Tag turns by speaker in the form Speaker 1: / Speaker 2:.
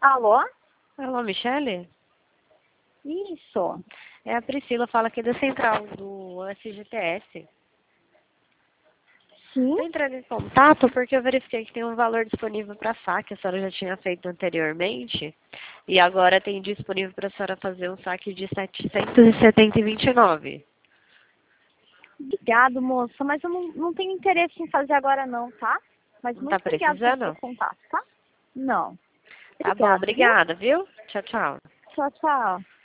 Speaker 1: Alô?
Speaker 2: Alô, Michele?
Speaker 1: Isso.
Speaker 2: É a Priscila, fala aqui da central do SGTS.
Speaker 1: Sim?
Speaker 2: Estou entrando em contato porque eu verifiquei que tem um valor disponível para saque, a senhora já tinha feito anteriormente, e agora tem disponível para a senhora fazer um saque de 770,29.
Speaker 1: Obrigado, moça, mas eu não tenho interesse em fazer agora não, tá? Mas
Speaker 2: Não está
Speaker 1: muito obrigada pelo seu
Speaker 2: precisando?
Speaker 1: contato, tá? Não.
Speaker 2: Tá bom,
Speaker 1: Obrigada, viu?
Speaker 2: obrigada, viu? Tchau, tchau.
Speaker 1: Tchau, tchau.